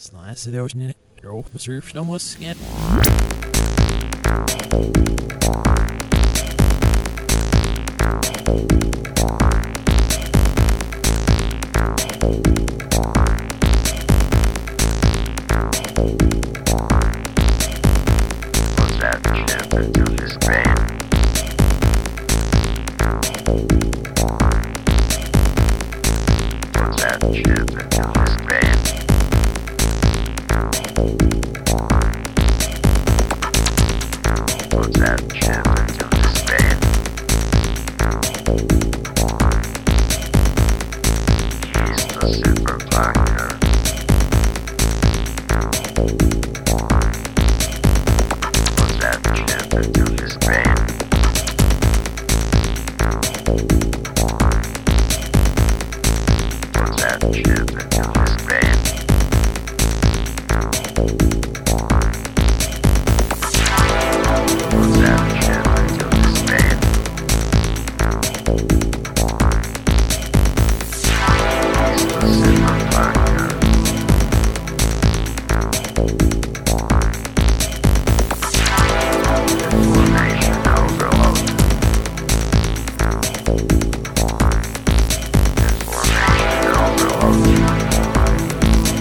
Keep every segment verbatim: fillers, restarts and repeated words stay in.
Slajsevojne, Rofsrufsnomusket. Was that ship into his grave? Was that ship into his grave? Was that ship into his grave? He's the super factor. Was that ship into his grave? Was that ship into his grave? Was that ship into his grave? He's the super factor. Information overload. Information overload.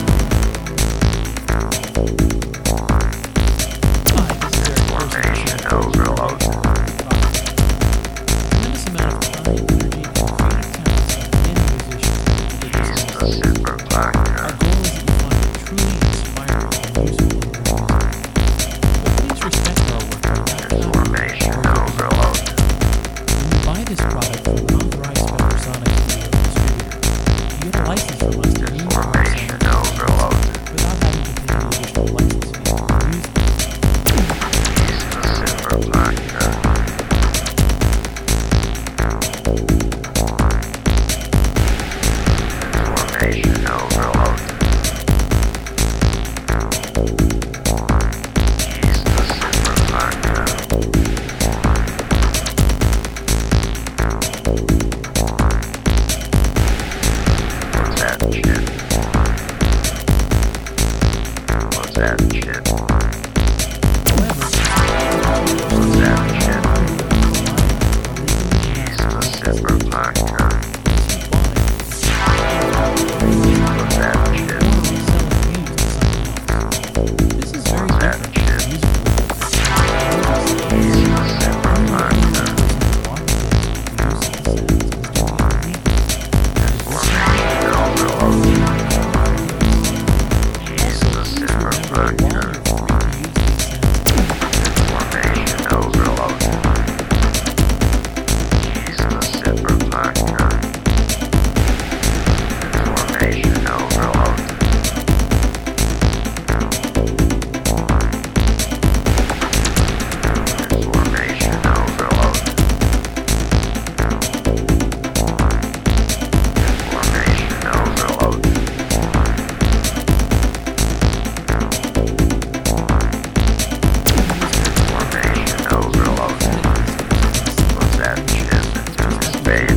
Information overload. Tremendous amount of time, energy, and creative talents of many musicians to He's this the super factor. Our goal is that you find it truly inspiring and useful in your music. But please respect our work by not copying Information or copying. overload. When you buy this product from an authorized Spectrasonic studio distributor, you get a license from us to use our Information sound overload. without having to pay any additional license fees to use them. He's the super factor. Information overload. He's the super factor. What's that shit? What's that shit? However, What's that shit? He's the super factor. What's that shit? this is very What's that different shit? from music. He's the super factor. Information overload. He's the super factor. Information overload. He's the super factor. Information overload. Information overload. Information overload. Information overload. Was that shit into his grave?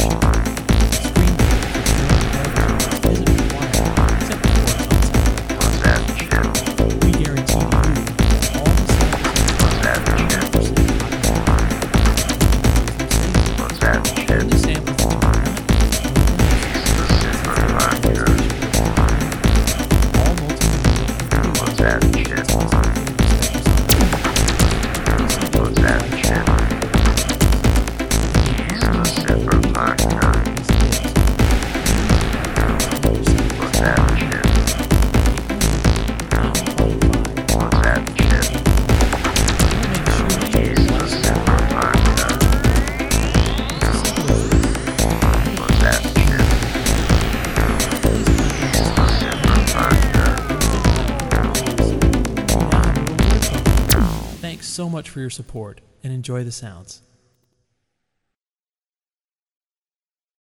Was that shit? We guarantee you all the Was that shit? Was that shit? the samples that He's the super factor. all multimedia Was that shit? Was that shit? He's the super factor. Was that shit? Was that shit? He's the super factor. Was that shit? He's the super factor. Thanks so much for your support and enjoy the sounds.